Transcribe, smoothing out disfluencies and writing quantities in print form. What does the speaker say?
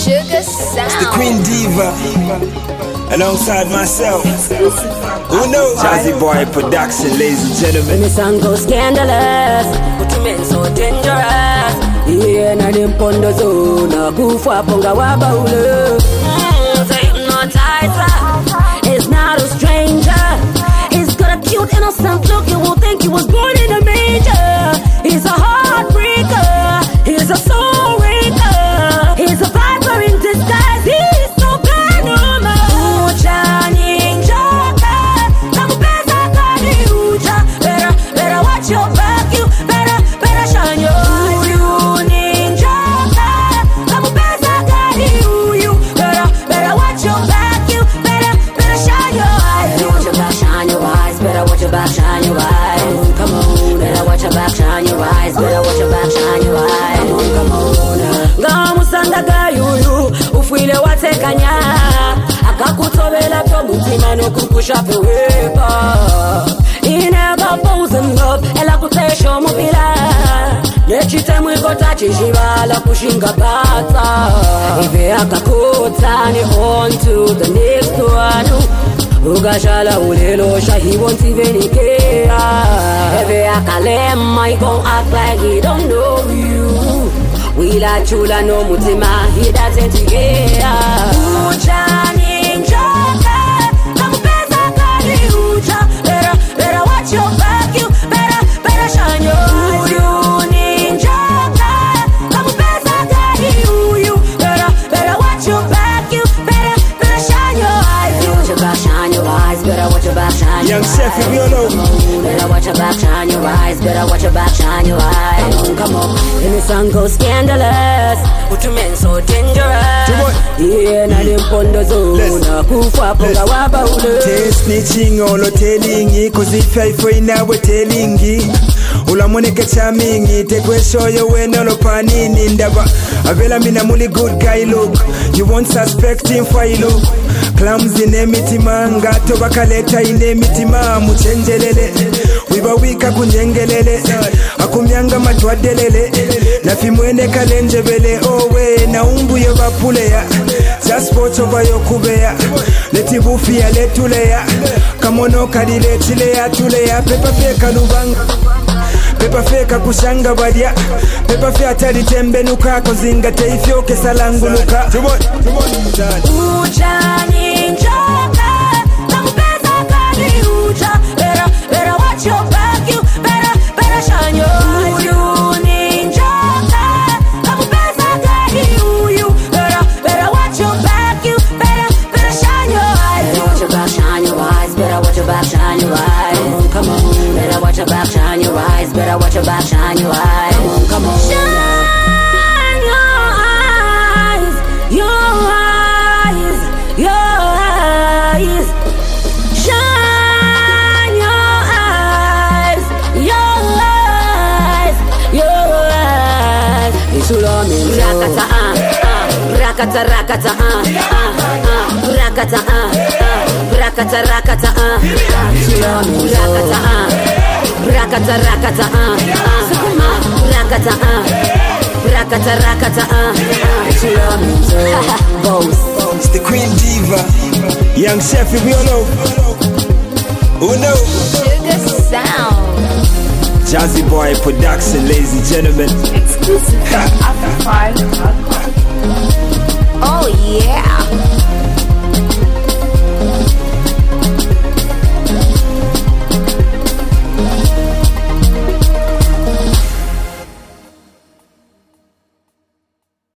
Sugar Sound. It's the Queen Diva, alongside myself. Who knows? Jazzy Boy Production, ladies and gentlemen. When the song goes scandalous, but you men so dangerous. Yeah, na dimpondo zona kufa ponga wabaule. The hypnotizer is not a stranger. He's got a cute innocent look. You will think he was born in a manger. He's a heartbreaker. He's a soul breaker. He's a viper in disguise. He's so paranormal. Ucha ninjoka, nakupeza kani ucha. Better watch your back. You better shine your eyes. Uyu ninjoka, nakupeza kani uyu. Better watch your back. You better shine your eyes. Better watch your back, shine your eyes. Better watch your back, shine your eyes. Come on, better watch your back, shine your eyes. Better watch your back, shine your eyes. Come on. Ngamusanga gayuyu ufwile watekanya akakutobela to mutima nokukusha pewepa. He never falls in love ela kutesho mupila nechite mwikota chishivala kushinga pata ive akakota ni on to the next one. Ugashala ulelosha, he won't even care. Eve akalema, he gon' act like he don't know you. Wila chula no mutima, he doesn't care. Ucha ninjoka, nakupeza kani ucha. Better watch your back, you better shine your eyes. Uyu ninjoka, nakupeza kani uyu. Better watch your back, you better shine your eyes. Better watch your back, shine your eyes. Better watch your back, shine your eyes. Young Chef, if you know. Better watch your back, shine your eyes. Better watch your back, shine your eyes. Come on. When the song goes scandalous, but you men so dangerous. Yeah, na dimpondo zona kufa ponga wabaule. Snitching olo telling, cause if I find out we're telling ulamoneke charming, tekwe shoyo wenolo panini ndaba. Avela mina muli good guy look. You won't suspect him for you look. Clumsy nemitima, ngato bakaleta inemitima. Muchenjelele, wiba wika kunyengelele. Akumyanga matwadelele. Nafimwene kalenjebele. Owe, na umbu yoba puleya. Just watch over your kubeya. Leti bufi ya letuleya. Kamono kadile chileya tuleya. Pepa feka lubanga. Pepa feka kushanga badia. Pepa feka tari tembe nuka. Kozinga teifyo kesalanguluka. Ucha ninjoka, nakupeza kani ucha. Better watch your back, you better shine your eyes. Uyu ninjoka, nakupeza kani uyu. Better watch your back, you better shine your eyes. Better watch your back, shine your eyes. Better watch your back, shine your eyes. Come on, better watch your back, shine your eyes. Better watch your back, shine your eyes. Come on. Shine your eyes, your eyes, your eyes. Shine your eyes, your eyes, your eyes. Isulami rakata rakata rakata rakata rakata rakata Isulami rakata rakata rakata rakata rakata Isulami boss. It's the Queen Diva, Young Chef, if you know. Who knows? Sugar Sound. Jazzy Boy Production, ladies and gentlemen. Exclusive. After 5.